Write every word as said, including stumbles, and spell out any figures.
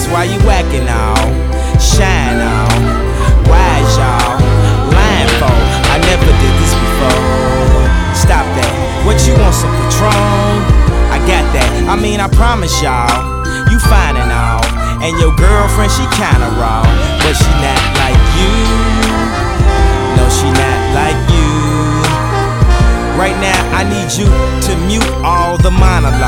why you whacking all? Shine all. Wise y'all. Lying for. I never did this before. Stop that. What you want, some Patron? I got that. I mean, I promise y'all, you fine and all. And your girlfriend, she kinda raw, but she not like you. No, she not like you. Right now, I need you to mute all the monologue.